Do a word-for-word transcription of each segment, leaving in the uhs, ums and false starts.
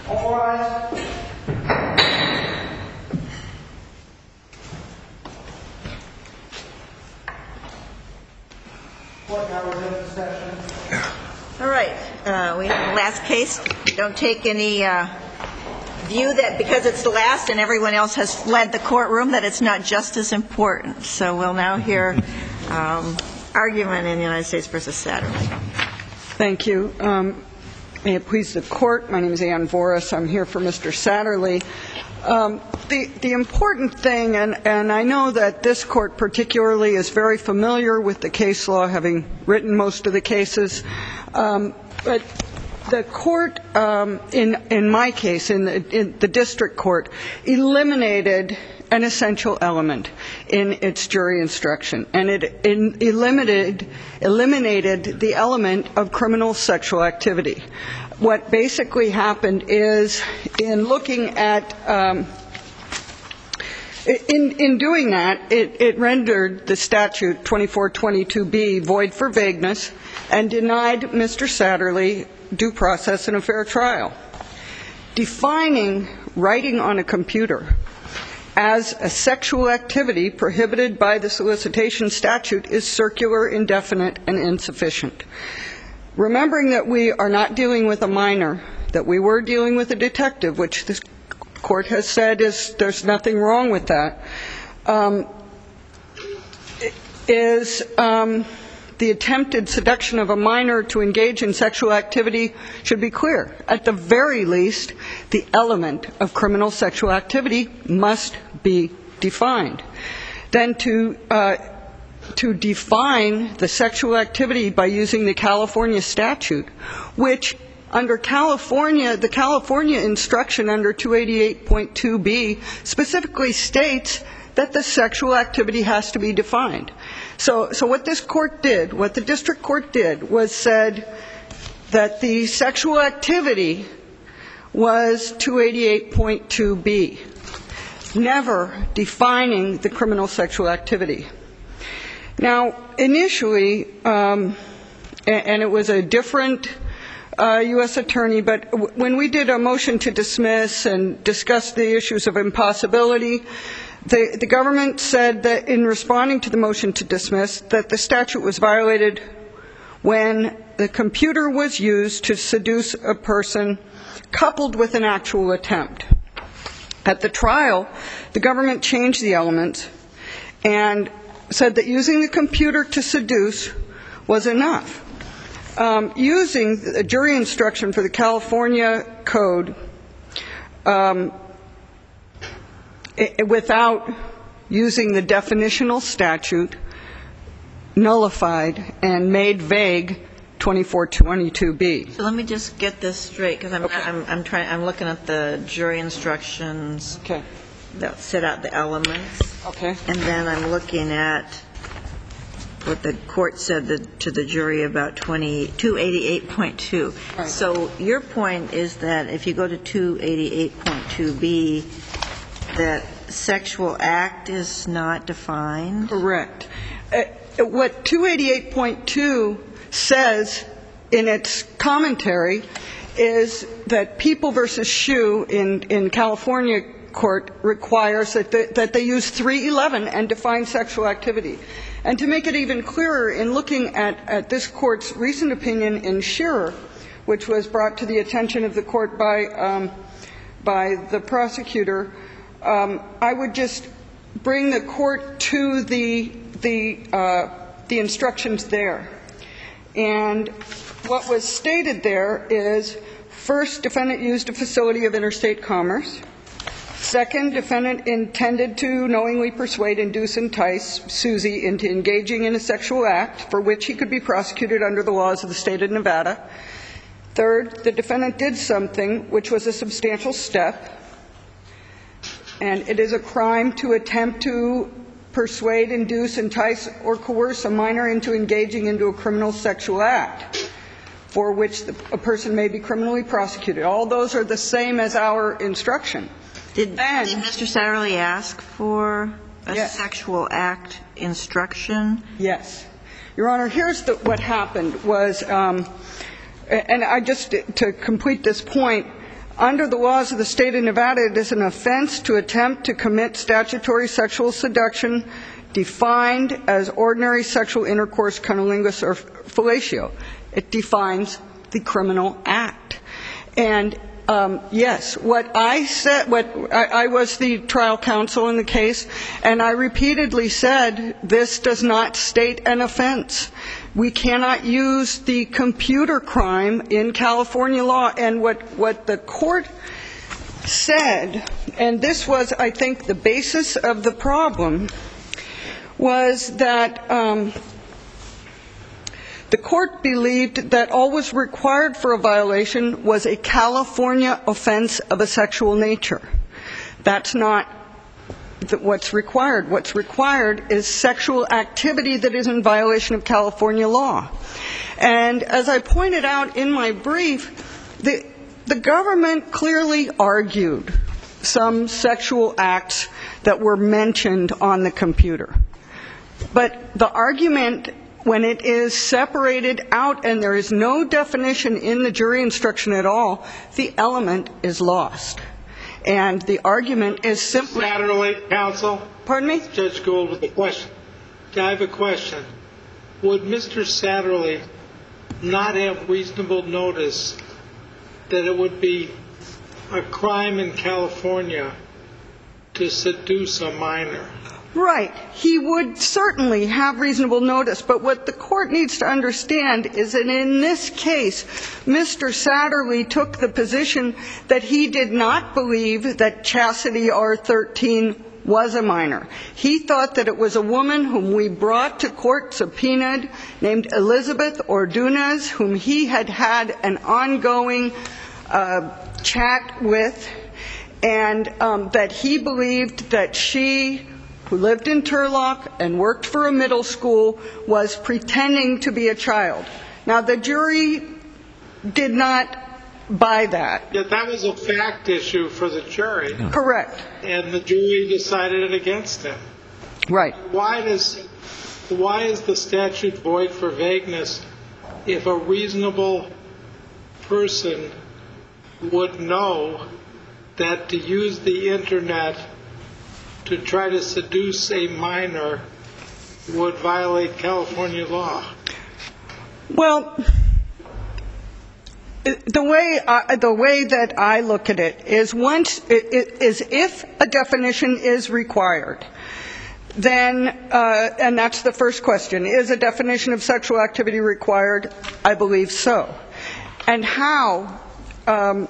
All rise. Court now resumes the session. All right. Uh, we have the last case. Don't take any uh, view that because it's the last and everyone else has fled the courtroom that it's not just as important. So we'll now hear um, argument in the United States versus Satterlee. Thank you. Um, may it please the court, my name is Ann Voris. I'm here for Mister Satterlee. Um, the, the important thing, and, and I know that this court particularly is very familiar with the case law, having written most of the cases, um, but the court, um, in, in my case, in the, in the district court, eliminated an essential element in its jury instruction, and it in, eliminated, eliminated the element of criminal sexual activity. What basically happened is, in looking at, um, in, in doing that, it, it rendered the statute twenty-four twenty-two B void for vagueness and denied Mister Satterlee due process and a fair trial. Defining writing on a computer as a sexual activity prohibited by the solicitation statute is circular, indefinite, and insufficient. Remembering that we are not dealing with a minor, that we were dealing with a detective, which this court has said is there's nothing wrong with that, um, is um, the attempted seduction of a minor to engage in sexual activity should be clear. At the very least, the element of criminal sexual activity must be defined. Then to uh, to define the sexual activity by using the California statute, which under California, the California instruction under two eighty-eight point two B specifically states that the sexual activity has to be defined. So, so what this court did, what the district court did, was said that the sexual activity was two eighty-eight point two B, never defining the criminal sexual activity. Now, initially, um, and, and it was a different uh, U S attorney, but w- when we did a motion to dismiss and discuss the issues of impossibility, The, the government said that in responding to the motion to dismiss, that the statute was violated when the computer was used to seduce a person coupled with an actual attempt. At the trial, the government changed the elements and said that using the computer to seduce was enough. Um, using the jury instruction for the California Code, um, without using the definitional statute, nullified and made vague twenty-four twenty-two B. So let me just get this straight, because I'm, okay. I'm, I'm trying. I'm looking at the jury instructions okay. that set out the elements. Okay. And then I'm looking at what the court said the, to the jury about two eighty-eight point two. Right. So your point is that if you go to two eighty-eight point two B, that sexual act is not defined? Correct. Uh, what two eighty-eight point two says in its commentary is that People versus Shue in, in California court requires that they, that they use three eleven and define sexual activity. And to make it even clearer, in looking at, at this court's recent opinion in Shearer, which was brought to the attention of the court by, um, by the prosecutor, Um, I would just bring the court to the the uh, the instructions there, and what was stated there is: first, defendant used a facility of interstate commerce. Second, defendant intended to knowingly persuade, induce, entice Susie into engaging in a sexual act for which he could be prosecuted under the laws of the state of Nevada. Third, the defendant did something which was a substantial step, and it is a crime to attempt to persuade, induce, entice, or coerce a minor into engaging into a criminal sexual act for which the, a person may be criminally prosecuted. All those are the same as our instruction. Did, and, did Mister Satterlee ask for a yes. sexual act instruction? Yes. Your Honor, here's the, what happened was, um, and I just, to complete this point, Under the laws of the state of Nevada, it is an offense to attempt to commit statutory sexual seduction defined as ordinary sexual intercourse, cunnilingus, or fellatio. It defines the criminal act. And um, yes, what I said, what I, I was the trial counsel in the case, and I repeatedly said this does not state an offense. We cannot use the computer crime in California law. And what, what the court said, and this was, I think, the basis of the problem, was that um, the court believed that all was required for a violation was a California offense of a sexual nature. That's not what's required. What's required is sexual activity that is in violation of California law. And as I pointed out in my brief, the, the government clearly argued some sexual acts that were mentioned on the computer. But the argument, when it is separated out and there is no definition in the jury instruction at all, the element is lost. And the argument is simply... Satterley, counsel. Pardon me? Judge Gould with a question. I have a question. Would Mister Satterley not have reasonable notice that it would be a crime in California to seduce a minor? Right. He would certainly have reasonable notice. But what the court needs to understand is that in this case, Mister Satterley took the position that he did not believe that Chastity R thirteen was a minor. He thought that it was a woman whom we brought to court subpoenaed, named Elizabeth Ordunez, whom he had had an ongoing uh, chat with, and um, that he believed that she, who lived in Turlock and worked for a middle school, was pretending to be a child. Now, the jury did not buy that. Yeah, that was a fact issue for the jury. Correct. And the jury decided it against him. Right. Why does, why is the statute void for vagueness if a reasonable person would know that to use the internet to try to seduce a minor would violate California law? Well, the way I, the way that I look at it is once it, is if a definition is required, then uh, and that's the first question: is a definition of sexual activity required? I believe so. And how um,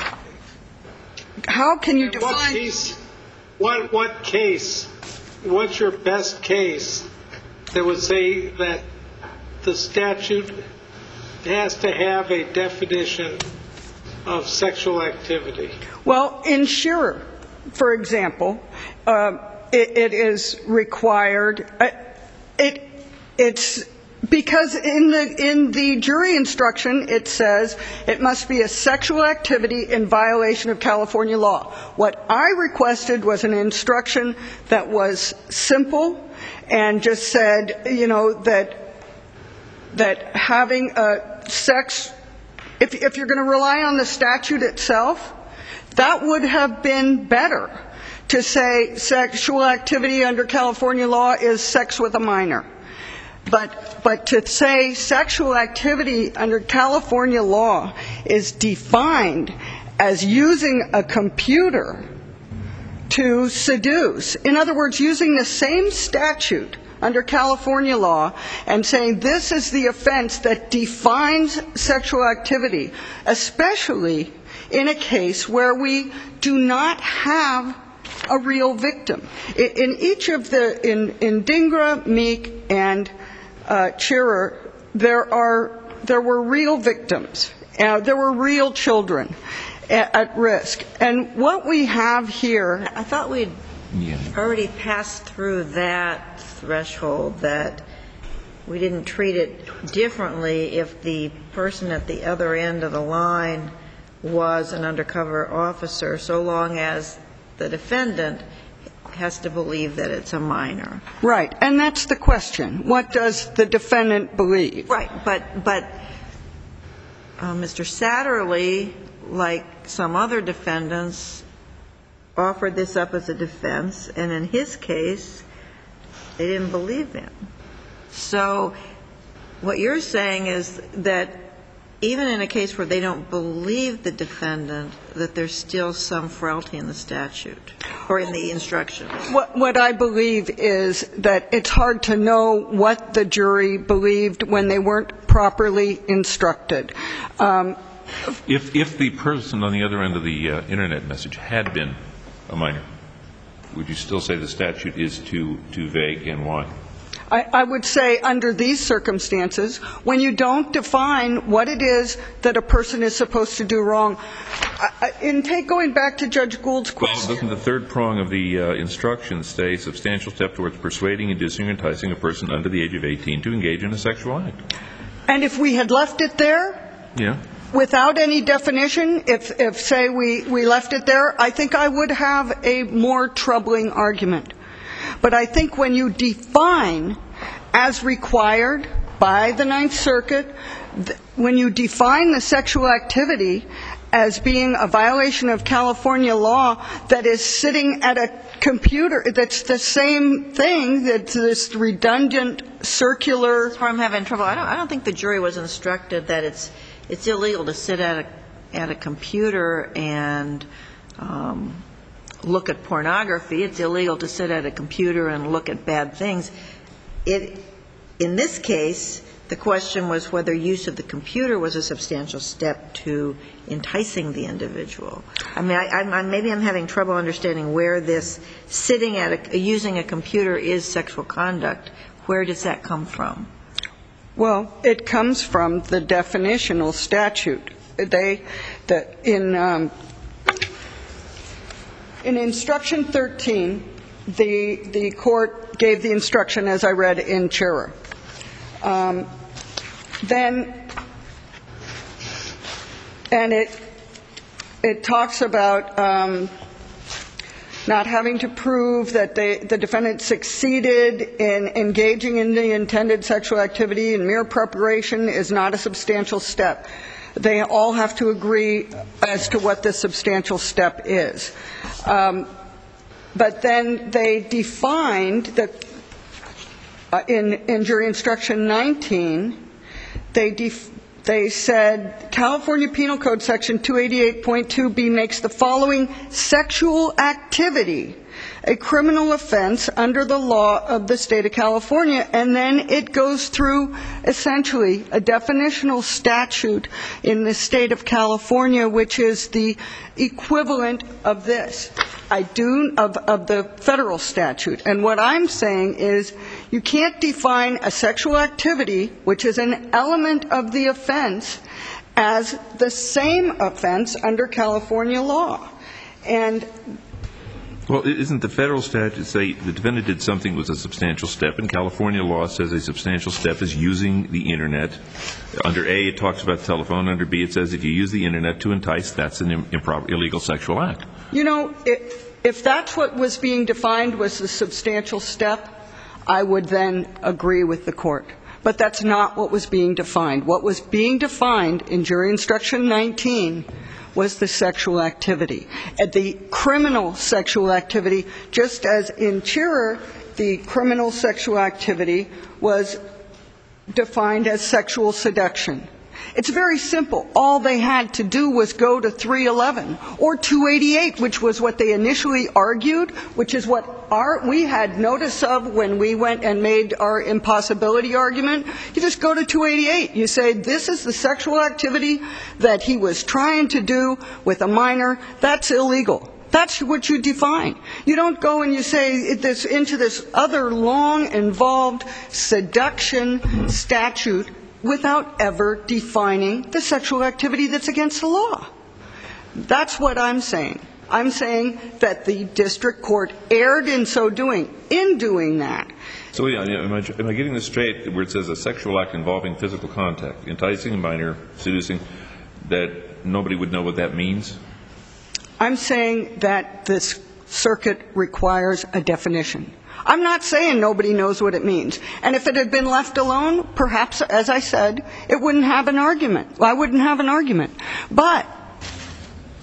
how can you define? What case? What what case? What's your best case that would say that the statute has to have a definition of sexual activity? Well, in Shearer, for example, uh, it, it is required. Uh, it it's because in the in the jury instruction it says it must be a sexual activity in violation of California law. What I requested was an instruction that was simple and just said, you know, that that having a sex, if, if you're going to rely on the statute itself, that would have been better to say sexual activity under California law is sex with a minor. But, but to say sexual activity under California law is defined as using a computer to seduce, in other words, using the same statute under California law and saying this is the offense that defines sexual activity, especially in a case where we do not have a real victim. In each of the, in, in Dingra, Meek, and uh, Shearer, there are, there were real victims. Uh, there were real children at, at risk. And what we have here... I thought we'd already passed through that threshold, that we didn't treat it differently if the person at the other end of the line was an undercover officer, so long as the defendant has to believe that it's a minor. Right, and that's the question. What does the defendant believe? Right, but but uh, Mister Satterley like some other defendants, offered this up as a defense, and in his case, they didn't believe him. So what you're saying is that even in a case where they don't believe the defendant, that there's still some frailty in the statute or in the instructions. What, what I believe is that it's hard to know what the jury believed when they weren't properly instructed. Um, if, if the person on the other end of the uh, Internet message had been a minor, would you still say the statute is too, too vague, and why? I, I would say under these circumstances, when you don't define what it is that a person is supposed to do wrong, I, in take going back to Judge Gould's question. Well, doesn't the third prong of the uh, instructions say substantial step towards persuading, inducing, or enticing a person under the age of eighteen to engage in a sexual act? And if we had left it there, yeah, without any definition, if, if say we, we left it there, I think I would have a more troubling argument. But I think when you define, as required by the Ninth Circuit, th- when you define the sexual activity as being a violation of California law that is sitting at a computer, that's the same thing, that's this redundant, circular... That's where I'm having trouble. I don't, I don't think the jury was instructed that it's, it's illegal to sit at a, at a computer and... Um, look at pornography. It's illegal to sit at a computer and look at bad things. It, in this case, the question was whether use of the computer was a substantial step to enticing the individual. I mean, I, I'm, maybe I'm having trouble understanding where this sitting at a, using a computer is sexual conduct. Where does that come from? Well, it comes from the definitional statute. They, the, in... Um, In Instruction thirteen, the, the court gave the instruction, as I read, in Chira. Um, then, and it, it talks about um, not having to prove that they, the defendant succeeded in engaging in the intended sexual activity, and mere preparation is not a substantial step. They all have to agree as to what the substantial step is. Um, but then they defined that uh, in, in jury instruction nineteen, they, def, they said California Penal Code section two eighty-eight point two B makes the following sexual activity a criminal offense under the law of the state of California. And then it goes through essentially a definitional statute in the state of California, which is the equivalent of this, I do, of, of the federal statute. And what I'm saying is you can't define a sexual activity, which is an element of the offense, as the same offense under California law. And well, isn't the federal statute say the defendant did something that was a substantial step, and California law says a substantial step is using the Internet? Under A, it talks about telephone. Under B, it says if you use the Internet to entice, that's an improper, illegal sexual act. You know, if, if that's what was being defined was the substantial step, I would then agree with the court. But that's not what was being defined. What was being defined in jury instruction nineteen was the sexual activity. And the criminal sexual activity, just as in Chira, the criminal sexual activity was defined as sexual seduction. It's very simple. All they had to do was go to three eleven or two eighty-eight, which was what they initially argued, which is what our, we had notice of when we went and made our impossibility argument. You just go to two eighty-eight. You say, this is the sexual activity that he was trying to do with a minor. That's illegal. That's what you define. You don't go and you say this into this other long, involved seduction statute without ever defining the sexual activity that's against the law. That's what I'm saying. I'm saying that the district court erred in so doing, in doing that. So yeah, am I, am I getting this straight, where it says a sexual act involving physical contact, enticing a minor, seducing, that nobody would know what that means? I'm saying that this circuit requires a definition. I'm not saying nobody knows what it means. And if it had been left alone, perhaps, as I said, it wouldn't have an argument. I wouldn't have an argument. But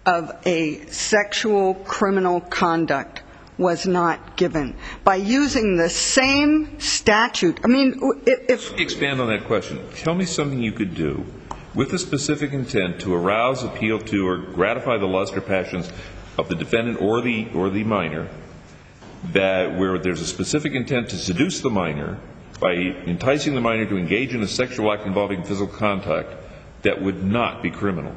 of a sexual criminal conduct was not given. By using the same statute, I mean, if... Expand on that question. Tell me something you could do with a specific intent to arouse, appeal to, or gratify the lust or passions of the defendant or the or the minor, that where there's a specific intent to seduce the minor by enticing the minor to engage in a sexual act involving physical contact, that would not be criminal.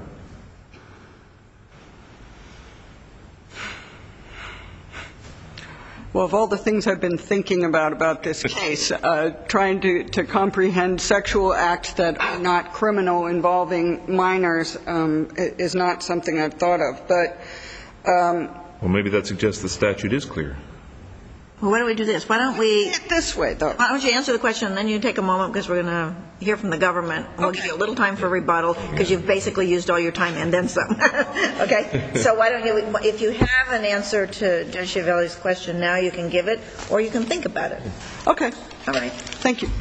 Well, of all the things I've been thinking about about this case, uh, trying to, to comprehend sexual acts that are not criminal involving minors um, is not something I've thought of. But um, well, maybe that suggests the statute is clear. Well, why don't we do this? Why don't we... This way, though. Why don't you answer the question, and then you take a moment, because we're going to hear from the government. We'll Okay. give you a little time for rebuttal, because you've basically used all your time and then some. Okay? So why don't you, if you have an answer to Judge Chiavelli's question now, you can give it, or you can think about it. Okay. All right. Thank you.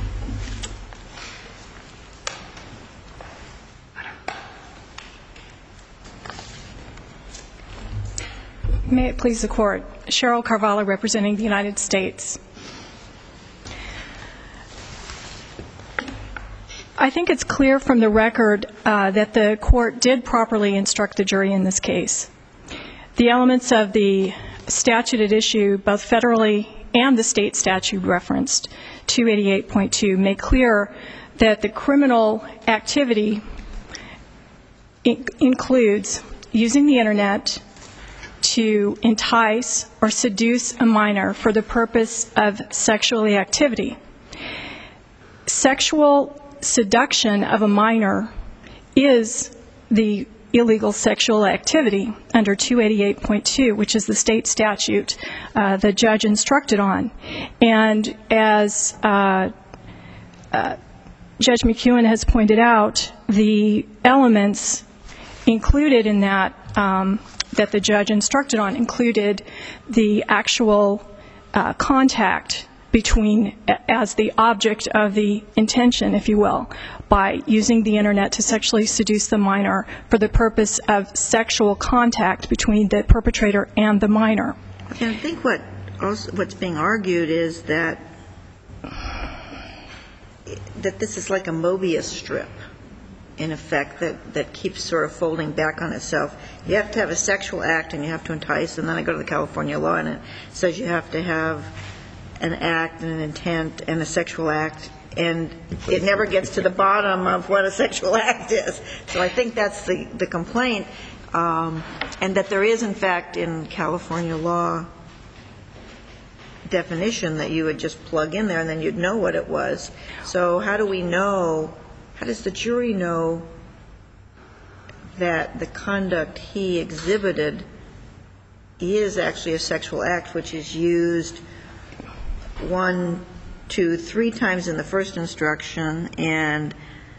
May it please the Court. Cheryl Carvalho, representing the United States. I think it's clear from the record uh, that the Court did properly instruct the jury in this case. The elements of the statute at issue, both federally and the state statute referenced, two eighty-eight point two, make clear that the criminal activity in- includes using the Internet to entice or seduce a minor for the purpose of sexual activity. Sexual seduction of a minor is the illegal sexual activity under two eighty-eight point two, which is the state statute uh, the judge instructed on. And as uh, uh, Judge McEwen has pointed out, the elements included in that um, that the judge instructed on included the actual uh, contact between, as the object of the intention, if you will, by using the Internet to sexually seduce the minor for the purpose of sexual contact between the perpetrator and the minor. And I think what also, what's being argued is that that this is like a Mobius strip, in effect, that, that keeps sort of folding back on itself. You have to have a sexual act and you have to entice, and then I go to the California law and it says you have to have an act and an intent and a sexual act, and it never gets to the bottom of what a sexual act is. So I think that's the, the complaint, um, and that there is, in fact, in California law definition that you would just plug in there and then you'd know what it was. So how do we know, how does the jury know that the conduct he exhibited is actually a sexual act, which is used one, two, three times in the first instruction and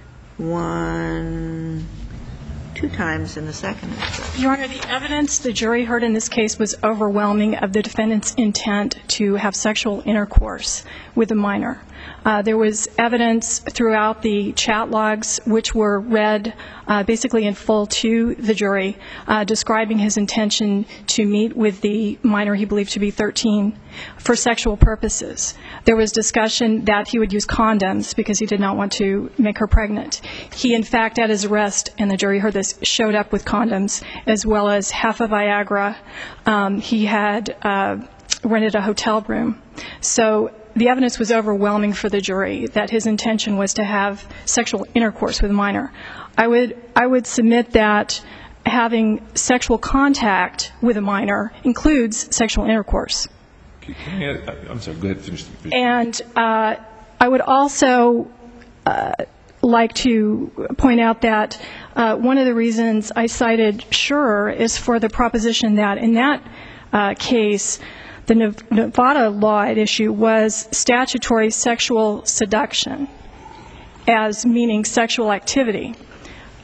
one, two times in the second instruction? Your Honor, the evidence the jury heard in this case was overwhelming of the defendant's intent to have sexual intercourse with a minor. Uh, there was evidence throughout the chat logs, which were read uh, basically in full to the jury, uh, describing his intention to meet with the minor he believed to be thirteen for sexual purposes. There was discussion that he would use condoms because he did not want to make her pregnant. He, in fact, at his arrest, and the jury heard this, showed up with condoms as well as half a Viagra. Um, he had uh, rented a hotel room. So the evidence was overwhelming for the jury that his intention was to have sexual intercourse with a minor. I would I would submit that having sexual contact with a minor includes sexual intercourse. Can I add, I'm sorry, go ahead, finish. And uh, I would also uh, like to point out that uh, one of the reasons I cited Schur is for the proposition that in that uh, case, the Nevada law at issue was statutory sexual seduction as meaning sexual activity.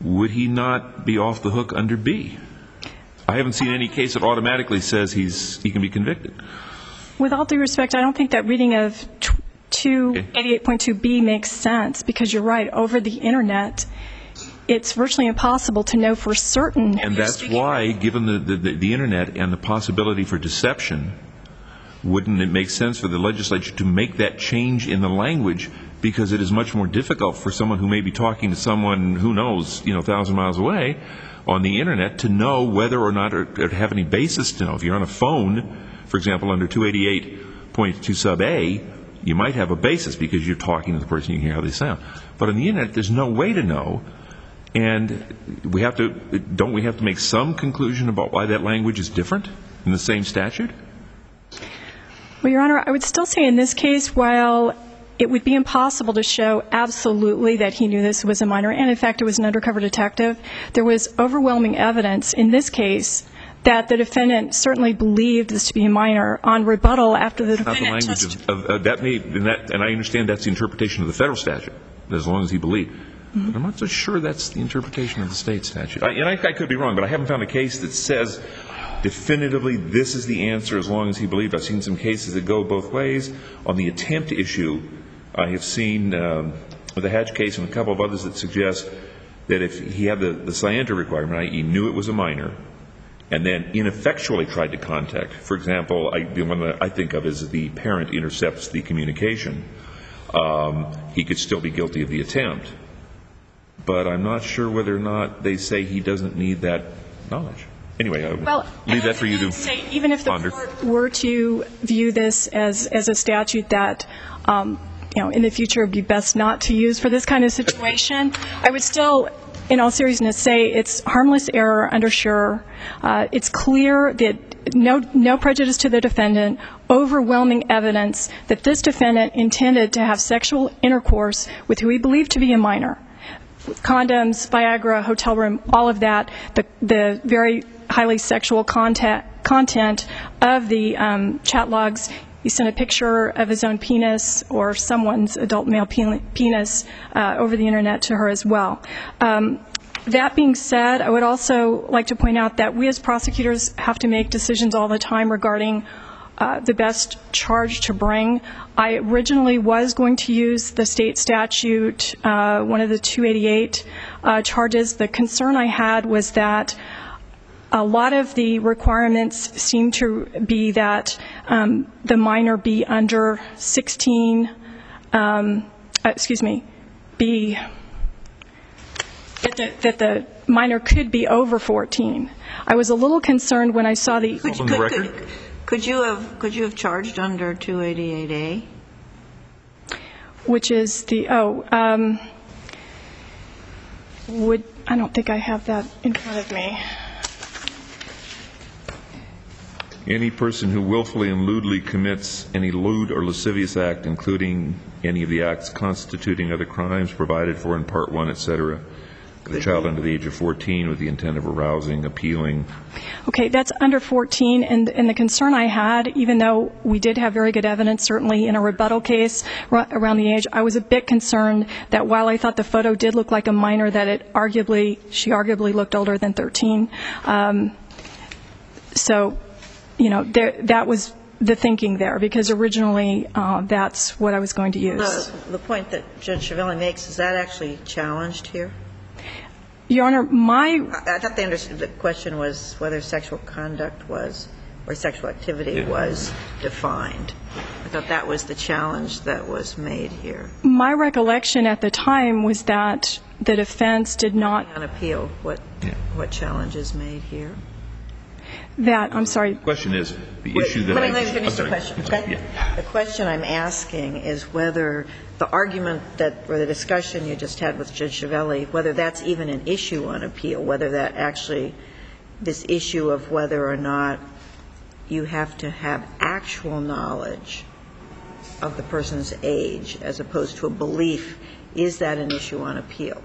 would he not be off the hook under B? I haven't seen any case that automatically says he's he can be convicted. With all due respect, I don't think that reading of two eighty-eight point two B makes sense, because you're right, over the Internet, it's virtually impossible to know for certain. And that's why, given the, the, the Internet and the possibility for deception, wouldn't it make sense for the legislature to make that change in the language, because it is much more difficult for someone who may be talking to someone who knows, you know, a thousand miles away on the Internet to know whether or not, or, or have any basis to know. If you're on a phone, for example, under two eighty-eight point two sub A, you might have a basis because you're talking to the person, you can hear how they sound. But on the Internet, there's no way to know, and we have to, don't we have to make some conclusion about why that language is different in the same statute? Well, Your Honor, I would still say in this case, while it would be impossible to show absolutely that he knew this was a minor, and in fact it was an undercover detective, there was overwhelming evidence in this case that the defendant certainly believed this to be a minor on rebuttal after the defendant Not the language testified. of, of, of that may, and, that, and I understand that's the interpretation of the federal statute, as long as he believed. Mm-hmm. But I'm not so sure that's the interpretation of the state statute. I, and I, I could be wrong, but I haven't found a case that says definitively this is the answer as long as he believed. I've seen some cases that go both ways. On the attempt issue, I have seen um, the Hatch case and a couple of others that suggest that if he had the, the scienter requirement, that is, he knew it was a minor, and then ineffectually tried to contact, for example, I, the one that I think of is the parent intercepts the communication, um, he could still be guilty of the attempt. But I'm not sure whether or not they say he doesn't need that knowledge. Anyway, I will well, leave that for you to say, even if the ponder. court were to view this as, as a statute that, um, you know, in the future would be best not to use for this kind of situation, I would still, in all seriousness, say it's harmless error under Schur. Uh, it's clear that no, no prejudice to the defendant, overwhelming evidence that this defendant intended to have sexual intercourse with who he believed to be a minor. Condoms, Viagra, hotel room, all of that, the, the very highly sexual content, content of the um, chat logs. He sent a picture of his own penis or someone's adult male penis uh, over the Internet to her as well. Um, that being said, I would also like to point out that we as prosecutors have to make decisions all the time regarding Uh, the best charge to bring. I originally was going to use the state statute, uh, one of the two eighty-eight uh, charges. The concern I had was that a lot of the requirements seem to be that um, the minor be under sixteen, um, uh, excuse me, be, that the, that the minor could be over fourteen. I was a little concerned when I saw the... Could, On the could, record? could, could you have could you have charged under two eighty-eight A? Which is the, oh, um, would, I don't think I have that in front of me. Any person who willfully and lewdly commits any lewd or lascivious act, including any of the acts constituting other crimes provided for in Part one, et cetera, the child under the age of fourteen with the intent of arousing, appealing. Okay, that's under fourteen, and, and the concern I had, even though we did have very good evidence, certainly in a rebuttal case around the age, I was a bit concerned that while I thought the photo did look like a minor, that it arguably, she arguably looked older than thirteen. Um, so, you know, there, that was the thinking there, because originally uh, that's what I was going to use. The, the point that Judge Chiavelli makes, is that actually challenged here? Your Honor, my... I thought they understood the question was whether sexual conduct was, or sexual activity Yeah. was defined. I thought that was the challenge that was made here. My recollection at the time was that the defense did not... On appeal, what, Yeah. what challenge is made here? That, I'm sorry. The question is, the Wait, issue that let I... me, let me finish I'm the sorry. question, I'm sorry. okay? Yeah. The question I'm asking is whether the argument that, or the discussion you just had with Judge Chiavelli, whether that's even an issue on appeal, whether that actually, this issue of whether or not you have to have actual knowledge of the person's age as opposed to a belief, is that an issue on appeal?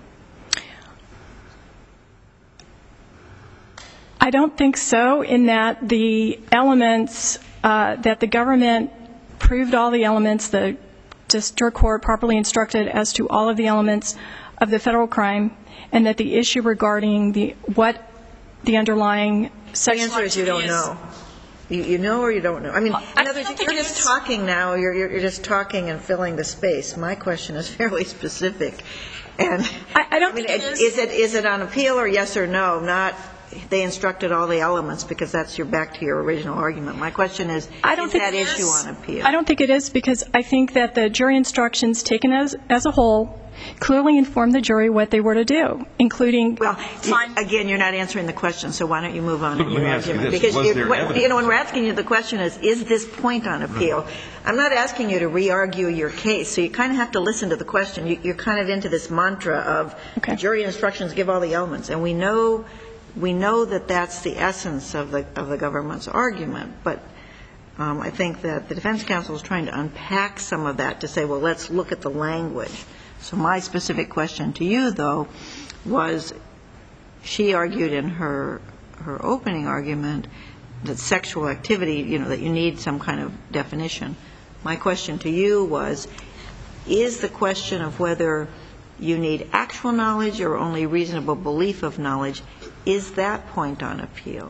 I don't think so, in that the elements, uh, that the government proved all the elements, the district court properly instructed as to all of the elements of the federal crime. and that the issue regarding the what the underlying The sexual answer is you activity don't know. You, you know or you don't know? I mean, in I other words, don't think you're it just is- talking now, you're, you're you're just talking and filling the space. My question is fairly specific. And I, I don't I mean, think it is. is it, is it on appeal or yes or no? Not, they instructed all the elements, because that's your, back to your original argument. My question is, I don't is think that it issue is. on appeal? I don't think it is, because I think that the jury instructions taken as as a whole clearly informed the jury what they were to do, including Well, find- again, you're not answering the question, so why don't you move on Let in me your ask you argument? this. Because Was you- there what- evidence? you know, when we're asking you the question is, is this point on appeal? I'm not asking you to re-argue your case, so you kind of have to listen to the question. You- You're kind of into this mantra of Okay. the jury instructions give all the elements, and we know we know that that's the essence of the of the government's argument, but um, I think that the defense counsel is trying to unpack some of that to say, well, let's look at the language. So my specific question to you, though, was she argued in her her opening argument that sexual activity, you know, that you need some kind of definition. My question to you was, is the question of whether you need actual knowledge or only reasonable belief of knowledge, is that point on appeal?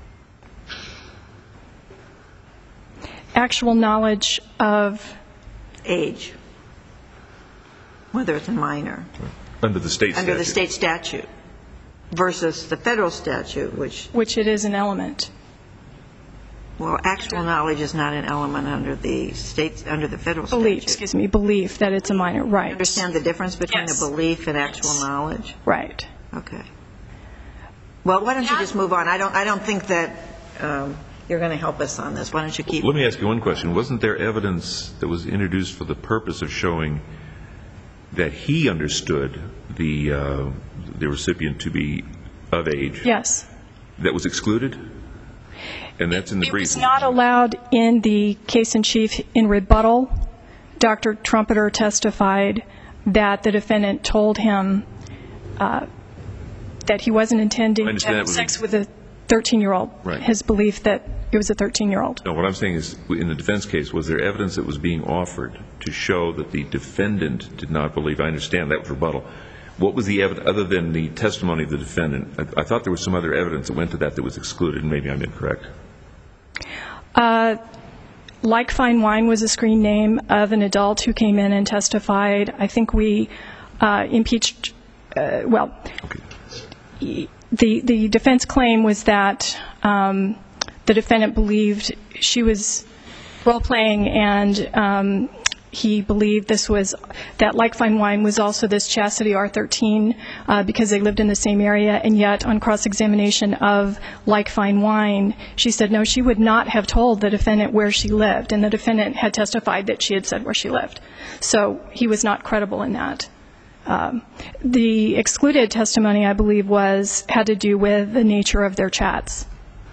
actual knowledge of Age, whether it's a minor. Under the state statute. Under the state statute versus the federal statute, which, which it is an element. well, actual knowledge is not an element under the state, under the federal statute. Belief, excuse me, belief that it's a minor, right. Understand the difference between Yes. a belief and actual Yes. knowledge? Right. Okay. Well, why don't you just move on? I don't, I don't think that um, you're going to help us on this. Why don't you keep... Let me ask you one question. Wasn't there evidence that was introduced for the purpose of showing that he understood the uh, the recipient to be of age? Yes. That was excluded? And that's in the It brief. was not allowed in the case in chief in rebuttal. Doctor Trumpeter testified that the defendant told him uh, that he wasn't intending I to understand have that was sex a- with a thirteen-year-old. Right. His belief that it was a thirteen-year-old. No, what I'm saying is, in the defense case, was there evidence that was being offered to show that the defendant did not believe? I understand that was rebuttal. What was the evidence, other than the testimony of the defendant? I, I thought there was some other evidence that went to that that was excluded, and maybe I'm incorrect. Uh, Like Fine Wine was a screen name of an adult who came in and testified. I think we uh, impeached, uh, well, Okay. the, the defense claim was that um, the defendant believed she was role-playing, and um, he believed this was, that Like Fine Wine was also this Chastity R thirteen uh, because they lived in the same area, and yet on cross-examination of Like Fine Wine, she said no, she would not have told the defendant where she lived, and the defendant had testified that she had said where she lived. So he was not credible in that. Um, the excluded testimony, I believe, was, had to do with the nature of their chats.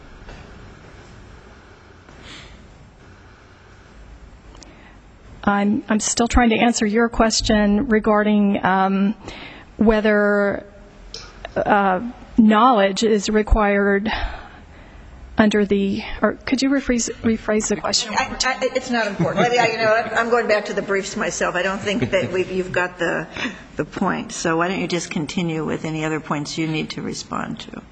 I'm, I'm still trying to answer your question regarding um, whether uh, knowledge is required under the, or could you rephrase, rephrase the question? I, I, it's not important. Maybe I, you know, I'm going back to the briefs myself. I don't think that we've, you've got the, the point. So why don't you just continue with any other points you need to respond to?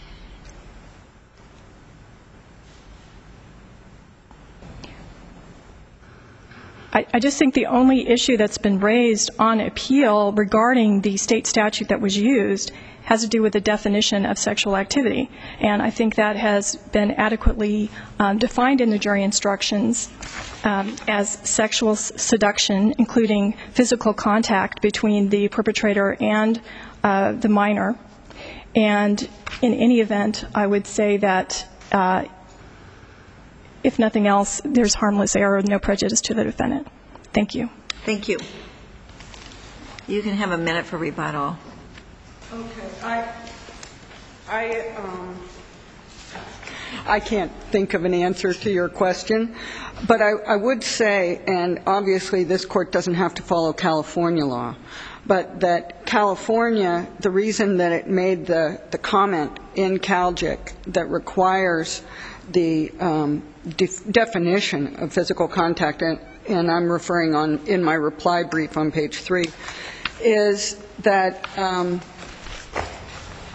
I, I just think the only issue that's been raised on appeal regarding the state statute that was used has to do with the definition of sexual activity. And I think that has been adequately um, defined in the jury instructions um, as sexual s- seduction, including physical contact between the perpetrator and uh, the minor. And in any event, I would say that uh, if nothing else, there's harmless error, no prejudice to the defendant. Thank you. Thank you. You can have a minute for rebuttal. Okay, I, I, um, I can't think of an answer to your question, but I, I would say, and obviously this court doesn't have to follow California law, but that California, the reason that it made the, the comment in CalGIC that requires the um, def- definition of physical contact, and, and I'm referring on in my reply brief on page three, is that um,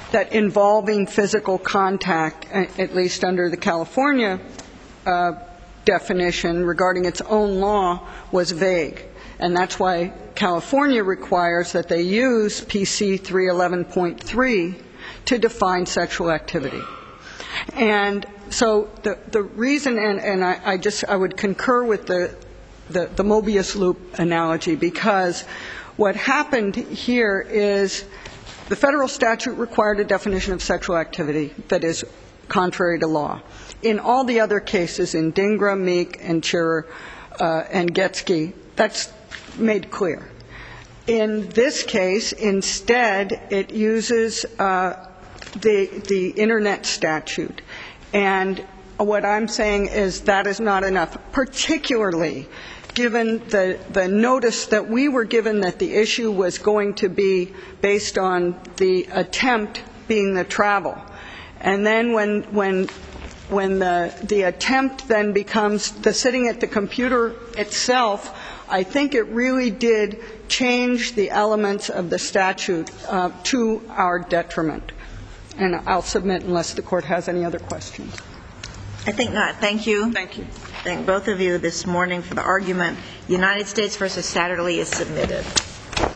that involving physical contact, at least under the California uh, definition regarding its own law, was vague. And that's why California requires that they use P C three eleven point three to define sexual activity. And so the, the reason, and, and I, I just, I would concur with the, the, the Mobius loop analogy, because what happened here is the federal statute required a definition of sexual activity that is contrary to law. In all the other cases, in Dingra, Meek, and Chirer, uh, and Getsky, that's made clear. In this case, instead, it uses uh, the, the Internet statute. And what I'm saying is that is not enough, particularly given the, the notice that we were given that the issue was going to be based on the attempt being the travel. And then when, when, when the, the attempt then becomes the sitting at the computer itself, I think it really did change the elements of the statute uh, to our detriment. And I'll submit unless the Court has any other questions. I think not. Thank you. Thank you. Thank both of you this morning for the argument. United States versus Satterley is submitted.